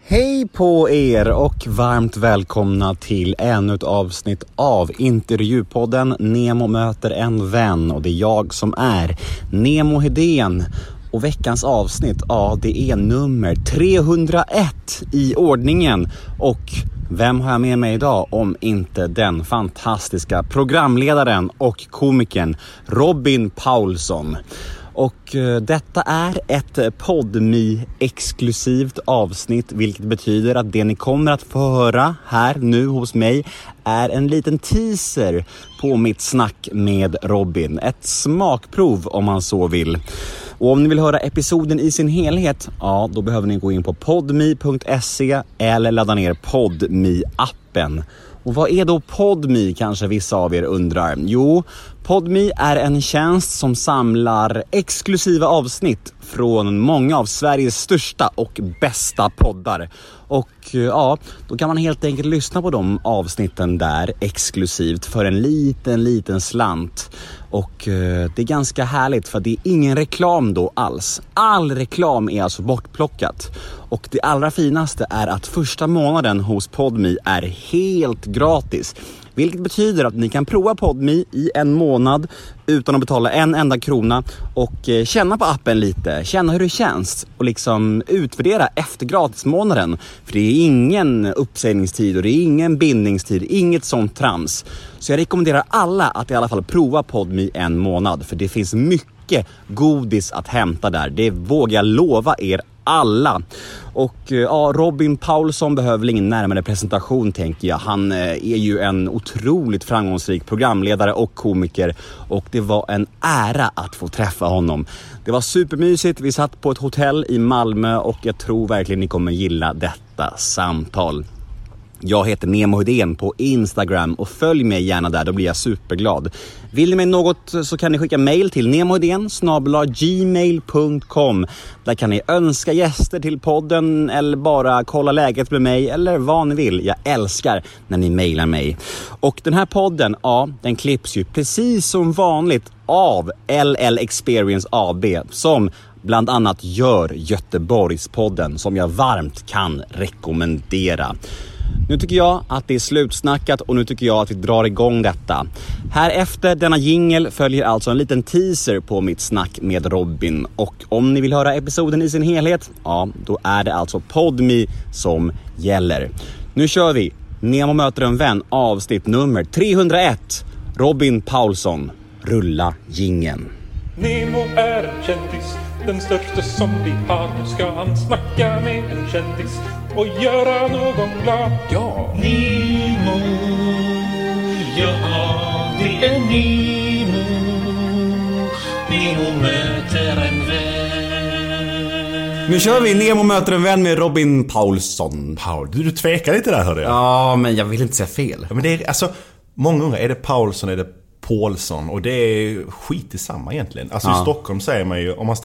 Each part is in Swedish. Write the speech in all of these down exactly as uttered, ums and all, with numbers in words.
Hej på er och varmt välkomna till ännu ett avsnitt av intervjupodden Nemo möter en vän. Och det är jag som är Nemo Hedén. Och veckans avsnitt, ja det är nummer trehundraett i ordningen. Och vem har jag med mig idag om inte den fantastiska programledaren och komikern Robin Paulsson. Och eh, detta är ett Podme-exklusivt avsnitt, vilket betyder att det ni kommer att få höra här nu hos mig är en liten teaser på mitt snack med Robin. Ett smakprov om man så vill. Och om ni vill höra episoden i sin helhet, ja då behöver ni gå in på podme punkt se eller ladda ner Podme-appen. Och vad är då Podme, kanske vissa av er undrar? Jo, Podme är en tjänst som samlar exklusiva avsnitt från många av Sveriges största och bästa poddar. Och ja, då kan man helt enkelt lyssna på de avsnitten där exklusivt för en liten, liten slant. Och eh, det är ganska härligt för det är ingen reklam då alls. All reklam är alltså bortplockat. Och det allra finaste är att första månaden hos Podme är helt gratis. Vilket betyder att ni kan prova Podme i en månad utan att betala en enda krona och eh, känna på appen lite, känna hur det känns och liksom utvärdera efter gratismånaden. För det är ingen uppsägningstid och det är ingen bindningstid, inget sånt trams. Så jag rekommenderar alla att i alla fall prova Podme en månad, för det finns mycket godis att hämta där. Det vågar jag lova er alla. Och ja, Robin Paulsson behöver väl ingen närmare presentation, tänker jag. Han är ju en otroligt framgångsrik programledare och komiker, och det var en ära att få träffa honom. Det var supermysigt. Vi satt på ett hotell i Malmö och jag tror verkligen ni kommer gilla detta samtal. Jag heter Nemo Hedén på Instagram och följ mig gärna där, då blir jag superglad. Vill ni med något så kan ni skicka mejl till nemohedén snabel-a gmail punkt com. Där kan ni önska gäster till podden eller bara kolla läget med mig eller vad ni vill. Jag älskar när ni mejlar mig. Och den här podden, ja, den klipps ju precis som vanligt av L L Experience A B som bland annat gör Göteborgspodden, som jag varmt kan rekommendera. Nu tycker jag att det är slutsnackat och nu tycker jag att vi drar igång detta. Här efter denna jingle följer alltså en liten teaser på mitt snack med Robin. Och om ni vill höra episoden i sin helhet, ja då är det alltså Podme som gäller. Nu kör vi Nemo möter en vän, avsnitt nummer trehundraett. Robin Paulsson, rulla jingeln. Nemo är en kändis, den största som vi har. Nu ska han snacka med en kändis och göra någon glad. Ja, Nemo, ja det är Nemo. Nemo möter en vän. Nu kör vi Nemo möter en vän med Robin Paulsson. Paul, du, du tvekar lite där, hörde jag. Ja, men jag vill inte säga fel. Ja, men det är, alltså, många gånger är det Paulsson, är det Paulsson, och det är skit i samma egentligen. Alltså ja. I Stockholm säger man ju om man...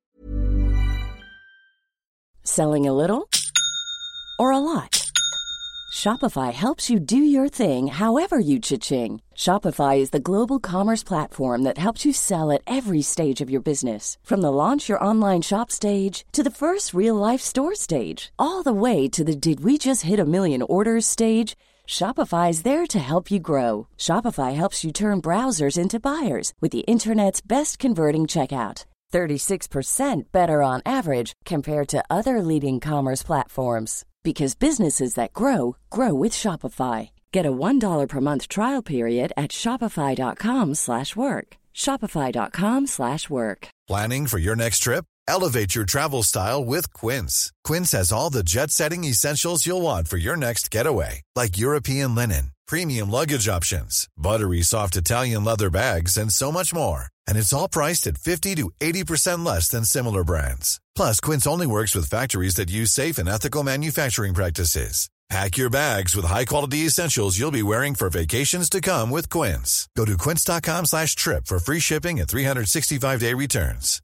Selling a little or a lot? Shopify helps you do your thing however you cha-ching. Shopify is the global commerce platform that helps you sell at every stage of your business. From the launch your online shop stage to the first real life store stage, all the way to the did we just hit a million orders stage. Shopify is there to help you grow. Shopify helps you turn browsers into buyers with the internet's best converting checkout. thirty-six percent better on average compared to other leading commerce platforms. Because businesses that grow, grow with Shopify. Get a one dollar per month trial period at shopify.com slash work. Shopify.com slash work. Planning for your next trip? Elevate your travel style with Quince. Quince has all the jet-setting essentials you'll want for your next getaway. Like European linen, premium luggage options, buttery soft Italian leather bags, and so much more. And it's all priced at fifty to eighty percent less than similar brands. Plus, Quince only works with factories that use safe and ethical manufacturing practices. Pack your bags with high-quality essentials you'll be wearing for vacations to come with Quince. Go to quince.com slash trip for free shipping and three sixty-five day returns.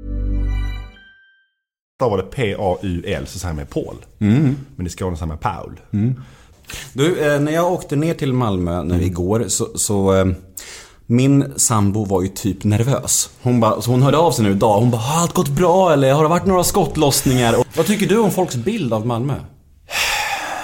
Då var det P A U L, så säger man Paul. Mm. Men i Skåne säger man Paul. Mm. Du, eh, när jag åkte ner till Malmö nu mm. igår så... så eh, min sambo var ju typ nervös. Hon, ba, så hon hörde av sig nu idag. Hon bara, har allt gått bra eller har det varit några skottlossningar? Och vad tycker du om folks bild av Malmö?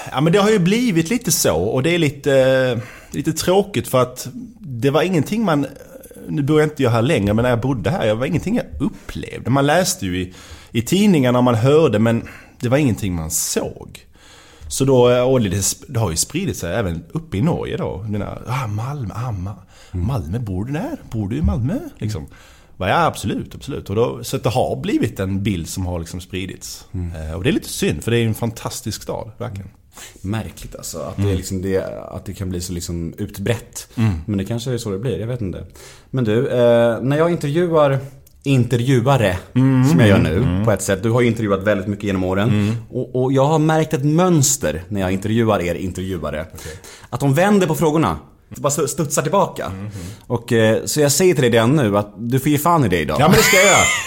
Ja, men det har ju blivit lite så. Och det är lite, lite tråkigt för att det var ingenting man... Nu bor jag inte jag här längre, men när jag bodde här, det var ingenting jag upplevde. Man läste ju i, i tidningarna och man hörde, men det var ingenting man såg. Så då, och det, det har ju spridit sig även uppe i Norge då. Mina, ah, Malmö, Amma. Malmö, bor du där? Bor du i Malmö? Liksom. Ja, absolut, absolut. Och då, så att det har blivit en bild som har liksom spridits. Mm. Och det är lite synd, för det är en fantastisk stad, verkligen. Märkligt alltså, att, mm. det, liksom det, att det kan bli så liksom utbrett. Mm. Men det kanske är så det blir, jag vet inte. Men du, eh, när jag intervjuar intervjuare, mm. som jag gör nu, mm. på ett sätt. Du har ju intervjuat väldigt mycket genom åren. Mm. Och, och jag har märkt ett mönster när jag intervjuar er intervjuare. Okay. Att de vänder på frågorna. Bara studsar tillbaka. Mm-hmm. Och, eh, så jag säger till dig redan nu att du får ge fan i det idag. Ja, men det ska jag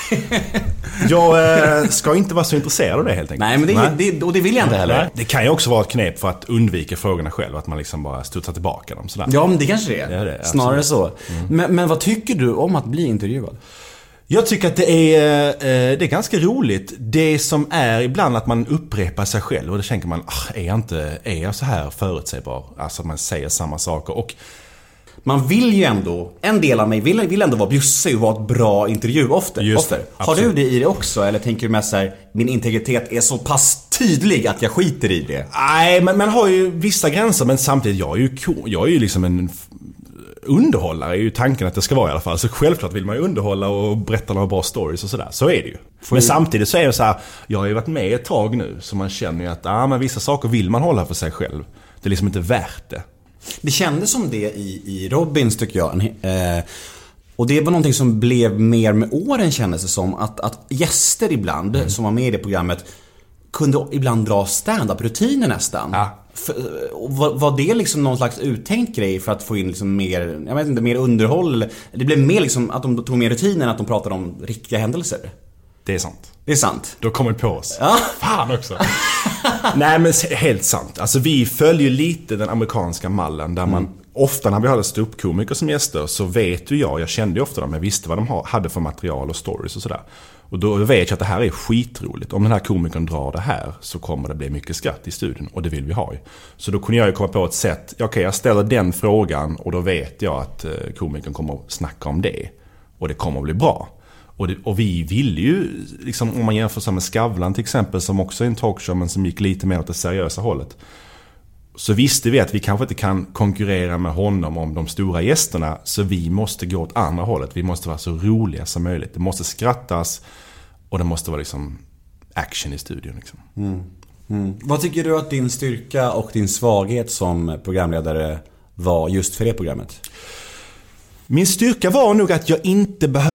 göra. Jag eh, ska inte vara så intresserad av det helt enkelt. Nej, men det, Nej. Det, och det vill jag inte heller. Det kan ju också vara ett knep för att undvika frågorna själv. Att man liksom bara studsar tillbaka dem sådär. Ja, men det kanske det är, det är det, snarare så. Mm. men, men vad tycker du om att bli intervjuad? Jag tycker att det är, eh, det är ganska roligt. Det som är ibland att man upprepar sig själv. Och då tänker man, ah, är jag inte är jag så här förutsägbar? Alltså att man säger samma saker. Och man vill ju ändå, en del av mig vill, vill ändå vara bjussig och vara ett bra intervju ofta. ofta. Har du det i det också? Eller tänker du med så här, min integritet är så pass tydlig att jag skiter i det? Nej, men man har ju vissa gränser. Men samtidigt, jag är ju, jag är ju liksom en... underhållare är ju tanken att det ska vara i alla fall. Så självklart vill man ju underhålla och berätta några bra stories och sådär. Så är det ju. Men samtidigt så är det så här, jag har ju varit med ett tag nu, så man känner ju att ah, men vissa saker vill man hålla för sig själv. Det är liksom inte värt det. Det kändes som det i, i Robins, tycker jag. Eh, och det var någonting som blev mer med åren, kändes det som. Att, att gäster ibland, mm. som var med i det programmet, kunde ibland dra stand-up-rutiner nästan. Ja. För, var, var det liksom någon slags uttänkt grej för att få in liksom mer, jag vet inte, mer underhåll? Det blev mer liksom att de tog mer rutinen, att de pratade om riktiga händelser. Det är sant. Det är sant. Då kommer på oss. Ja. Fan också. Nej, men helt sant. Alltså vi följer lite den amerikanska mallen där man, mm. ofta när vi hade ståuppkomiker som gäster, så vet ju jag, jag kände ju ofta dem, jag visste vad de hade för material och stories och sådär. Och då vet jag att det här är skitroligt. Om den här komikern drar det här, så kommer det bli mycket skratt i studion. Och det vill vi ha ju. Så då kunde jag ju komma på ett sätt. Okej, okay, jag ställer den frågan, och då vet jag att komikern kommer att snacka om det. Och det kommer att bli bra. Och, det, och vi vill ju, liksom, om man jämför med Skavlan till exempel, som också är en talkshow men som gick lite mer åt det seriösa hållet, så visste vi att vi kanske inte kan konkurrera med honom om de stora gästerna. Så vi måste gå åt andra hållet. Vi måste vara så roliga som möjligt. Det måste skrattas, och det måste vara liksom action i studion liksom. Mm. Mm. Vad tycker du att din styrka och din svaghet som programledare var just för det programmet? Min styrka var nog att jag inte behövde.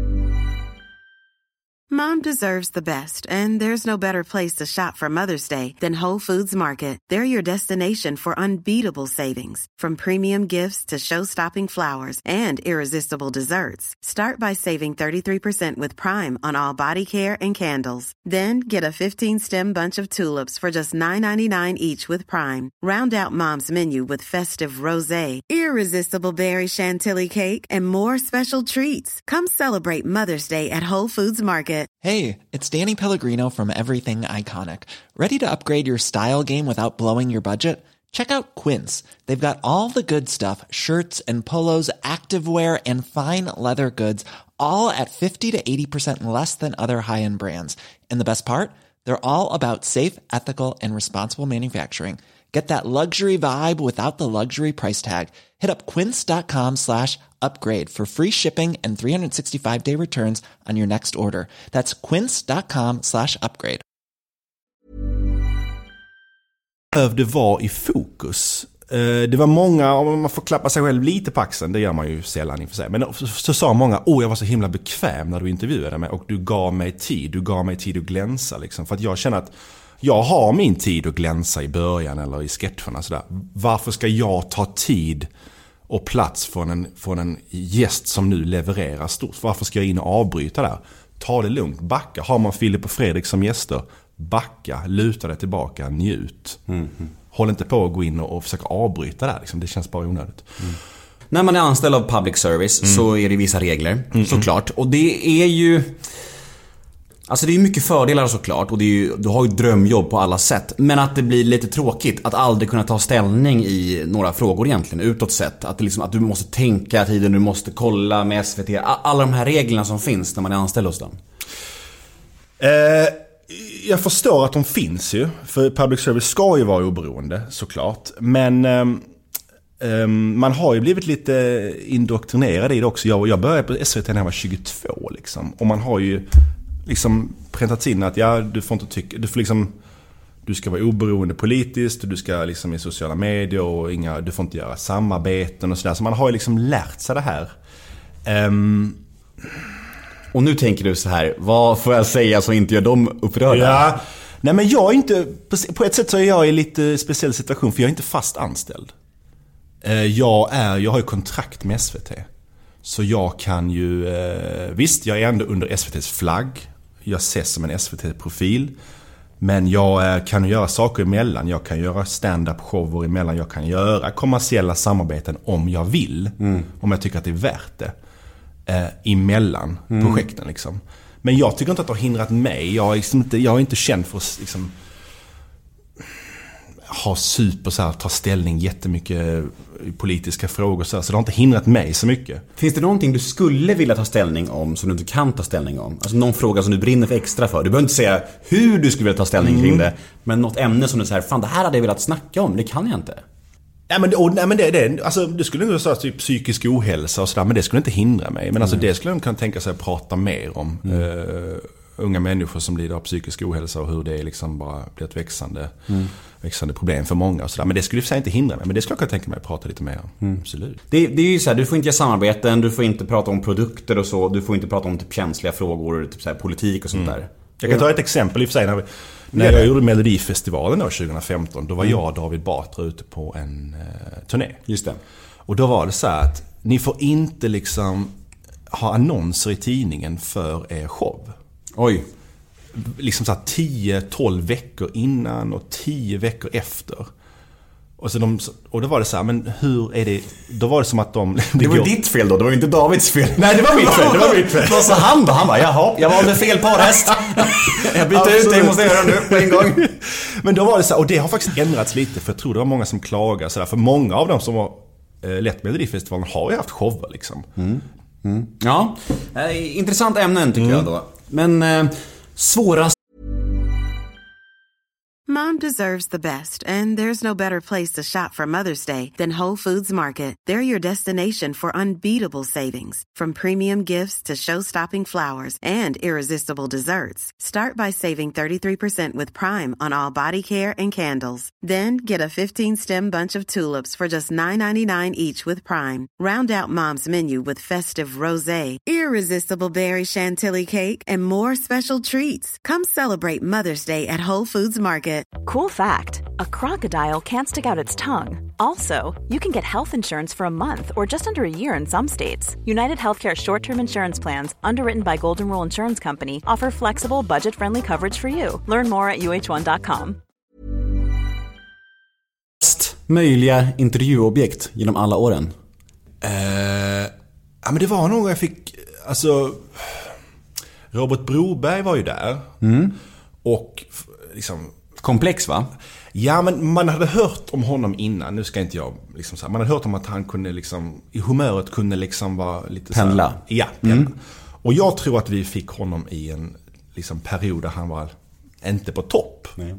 Mom deserves the best, and there's no better place to shop for Mother's Day than Whole Foods Market. They're your destination for unbeatable savings, from premium gifts to show-stopping flowers and irresistible desserts. Start by saving thirty-three percent with Prime on all body care and candles. Then get a fifteen-stem bunch of tulips for just nine ninety-nine each with Prime. Round out Mom's menu with festive rosé, irresistible berry chantilly cake, and more special treats. Come celebrate Mother's Day at Whole Foods Market. Hey, it's Danny Pellegrino from Everything Iconic. Ready to upgrade your style game without blowing your budget? Check out Quince. They've got all the good stuff, shirts and polos, activewear, and fine leather goods, all at fifty to eighty percent less than other high-end brands. And the best part? They're all about safe, ethical, and responsible manufacturing. Get that luxury vibe without the luxury price tag. Hit up quince.com slash upgrade for free shipping and three sixty-five day returns on your next order. That's quince.com slash upgrade. Behövde vara i fokus. Det var många, om man får klappa sig själv lite på axeln, det gör man ju sällan i och för sig. Men så, så sa många, åh, jag var så himla bekväm när du intervjuade mig, och du gav mig tid, du gav mig tid att glänsa liksom. För att jag känner att jag har min tid att glänsa i början eller i sketcherna sådär. Varför ska jag ta tid och plats från en, från en gäst som nu levererar stort? Varför ska jag in och avbryta där? Ta det lugnt, backa. Har man Filip och Fredrik som gäster, backa, luta dig tillbaka, njut. Mm. Håll inte på att gå in och, och försöka avbryta där liksom. Det känns bara onödigt. Mm. När man är anställd av public service mm. så är det vissa regler, mm. såklart. Och det är ju... Alltså det är ju mycket fördelar såklart och det är ju, du har ju drömjobb på alla sätt. Men att det blir lite tråkigt att aldrig kunna ta ställning i några frågor egentligen utåt sett. Att, det liksom, att du måste tänka tiden, du måste kolla med S V T. Alla de här reglerna som finns när man är anställd hos dem. Eh, jag förstår att de finns ju. För public service ska ju vara oberoende såklart. Men eh, eh, man har ju blivit lite indoktrinerad i det också. Jag, jag började på S V T när jag var tjugotvå liksom. Och man har ju liksom printat in att ja, du får inte tycka, du får liksom, du ska vara oberoende politiskt och du ska liksom i sociala medier och inga, du får inte göra samarbeten och sådär. Så man har ju liksom lärt sig det här. Um, och nu tänker du så här, vad får jag säga så inte gör dem upprörda? Ja, nej men jag är inte, på ett sätt så är jag i lite speciell situation för jag är inte fast anställd. Jag är, jag har ju kontrakt med S V T. Så jag kan ju, eh, visst jag är ändå under S V T:s flagg. Jag ses som en S V T-profil. Men jag eh, kan göra saker emellan. Jag kan göra stand-up shower emellan. Jag kan göra kommersiella samarbeten om jag vill. Mm. Om jag tycker att det är värt det. Eh, emellan mm. projekten liksom. Men jag tycker inte att det har hindrat mig. Jag är, liksom inte, jag är inte känd för att liksom, ha super så här, ta ställning jättemycket i politiska frågor så, här, så det har inte hindrat mig så mycket. Finns det någonting du skulle vilja ta ställning om som du inte kan ta ställning om? Alltså någon fråga som du brinner för extra för. Du behöver inte säga hur du skulle vilja ta ställning mm. kring det, men något ämne som du säger, fan det här hade jag velat snacka om, det kan jag inte. Nej men, och, nej, men det, det, alltså, det skulle inte vara typ psykisk ohälsa och sådär, men det skulle inte hindra mig. Men alltså, mm. det skulle jag kunna tänka sig att prata mer om. Mm. Uh, unga människor som lider av psykisk ohälsa och hur det liksom bara blir ett växande, mm. växande problem för många och sådär. Men det skulle i och för sig inte hindra mig, men det skulle jag kunna tänka mig att prata lite mer om. Mm. Absolut. Det, det är ju så här, du får inte göra samarbeten, du får inte prata om produkter och så, du får inte prata om typ känsliga frågor, typ så här, politik och sånt mm. där. Jag kan ta ett exempel i och för sig. När, vi, när jag gjorde Melodifestivalen då, tjugo femton, då var mm. jag och David Batra ute på en eh, turné. Just det. Och då var det så här att ni får inte liksom ha annonser i tidningen för er show. Oj. Liksom så här tio tolv veckor innan och tio veckor efter. Och, så de, och då var det så här, men hur är det? Då var det som att de... Det var ju ditt fel då, det var ju inte Davids fel. Nej, det var mitt fel, det var mitt fel. Vad sa han då? Han bara, jaha, jag valde fel parhäst. Jag byter ut det, jag måste göra nu på en gång. Men då var det så här, och det har faktiskt ändrats lite, för jag tror det var många som klagar så där, för många av dem som var eh, lett med Melodifestivalen har ju haft shower liksom. Mm. Mm. Ja, eh, intressant ämnen tycker mm. jag då. Men eh, svårast. Mom deserves the best, and there's no better place to shop for Mother's Day than Whole Foods Market. They're your destination for unbeatable savings, from premium gifts to show-stopping flowers and irresistible desserts. Start by saving thirty-three percent with Prime on all body care and candles. Then get a fifteen-stem bunch of tulips for just nine ninety-nine each with Prime. Round out Mom's menu with festive rosé, irresistible berry chantilly cake, and more special treats. Come celebrate Mother's Day at Whole Foods Market. Cool fact, a crocodile can't stick out its tongue. Also, you can get health insurance for a month or just under a year in some states. United Healthcare short-term insurance plans, underwritten by Golden Rule Insurance Company, offer flexible, budget-friendly coverage for you. Learn more at U H one dot com. Möjliga intervjuobjekt genom alla åren? Eh, ja, men det var någon jag fick... Alltså, Robert Broberg var ju där. Mm. Och liksom... Komplex, va? Ja, men man hade hört om honom innan. Nu ska inte jag liksom så här, man hade hört om att han kunde liksom i humöret kunde liksom vara lite pendla. Så här, ja, pendla. Mm. Och jag tror att vi fick honom i en liksom period där han var inte på topp. Nej.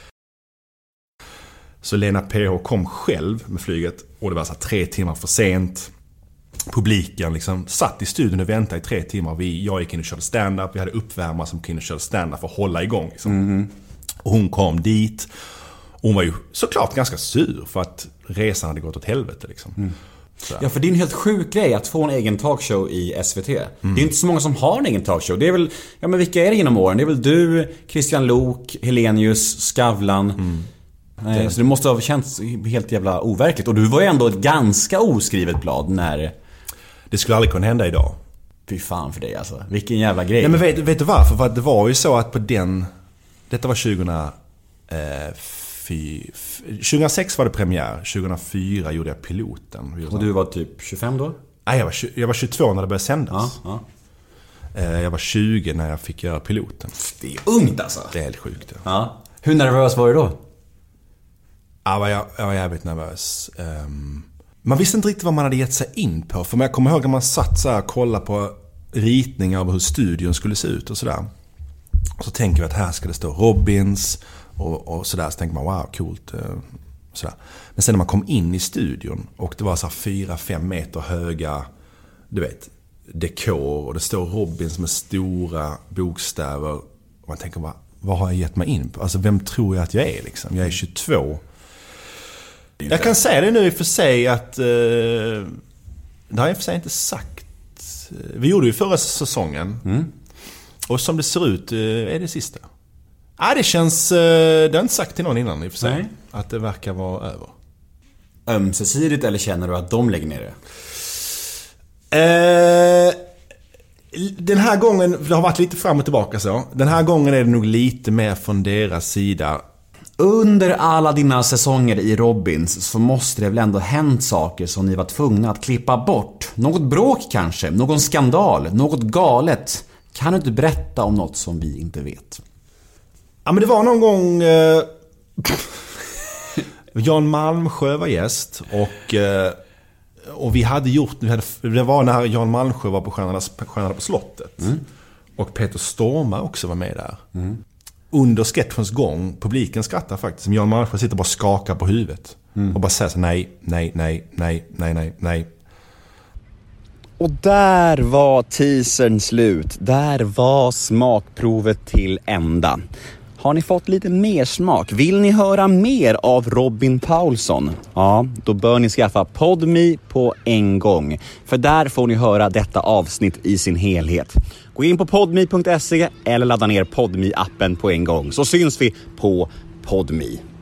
Så Lena P H kom själv med flyget och det var så här tre timmar för sent. Publiken liksom satt i studion och väntade i tre timmar. Vi, jag gick in och körde stand-up. Vi hade uppvärmare som gick in och körde stand-up för att hålla igång liksom. Mm. Och hon kom dit. Och hon var ju såklart ganska sur för att resan hade gått åt helvete liksom. Mm. Ja, för det är en helt sjuk grej att få en egen talkshow i S V T. Mm. Det är inte så många som har en egen talkshow. Det är väl, ja men vilka är det genom åren? Det är väl du, Christian Lok, Helenius, Skavlan. Mm. Nej, det. Så det måste ha känts helt jävla overkligt. Och du var ju ändå ett ganska oskrivet blad när... Det skulle aldrig kunna hända idag. Fy fan för dig alltså. Vilken jävla grej. Nej, men vet, vet du varför? För det var ju så att på den... Detta var tjugo... Eh, fy, tjugohundrasex var det premiär. tjugohundrafyra gjorde jag piloten. Och du var typ tjugofem då? Nej, jag var, jag var tjugotvå när det började sändas. Ja, Jag var tjugo när jag fick göra piloten. Det är ungt alltså. Det är helt sjukt. Ja. Ja. Hur nervös var du då? Ja, jag, jag var jävligt nervös. Um, man visste inte riktigt vad man hade gett sig in på. För jag kommer ihåg att man satt så här och kollade på ritningar av hur studion skulle se ut och sådär. Och så tänker vi att här ska det stå Robins och, och sådär. Så tänker man, wow, coolt. Sådär. Men sen när man kom in i studion och det var så här fyra, fem meter höga, du vet, dekor och det står Robins med stora bokstäver. Och man tänker bara, vad har jag gett mig in på? Alltså vem tror jag att jag är liksom? Jag är tjugotvå. Jag kan säga det nu i och för sig att eh, det har jag i och för sig inte sagt. Vi gjorde ju förra säsongen. Mm. Och som det ser ut eh, är det sista. Ja, det känns, eh, det har inte sagt till någon innan i och för sig. Nej. Att det verkar vara över. Ömsesidigt eller känner du att de lägger ner det? Eh, den här gången, det har varit lite fram och tillbaka så. Den här gången är det nog lite mer från deras sida. Under alla dina säsonger i Robins så måste det väl ändå hänt saker som ni var tvungna att klippa bort. Något bråk kanske, någon skandal, något galet. Kan du inte berätta om något som vi inte vet? Ja, men det var någon gång eh, Jan Malmsjö var gäst och, eh, och vi hade gjort, vi hade, det var när Jan Malmsjö var på Stjärnorna, Stjärnorna på slottet. Mm. Och Peter Stormare också var med där. Mm. Under sketchens gång, publiken skrattar faktiskt. Jan Malmsjö sitter bara och skakar på huvudet. Mm. Och bara säger så nej, nej, nej, nej, nej, nej, nej. Och där var teasern slut. Där var smakprovet till ända. Har ni fått lite mer smak? Vill ni höra mer av Robin Paulsson? Ja, då bör ni skaffa Podme på en gång. För där får ni höra detta avsnitt i sin helhet. Gå in på podme punkt se eller ladda ner Podme-appen på en gång. Så syns vi på Podme.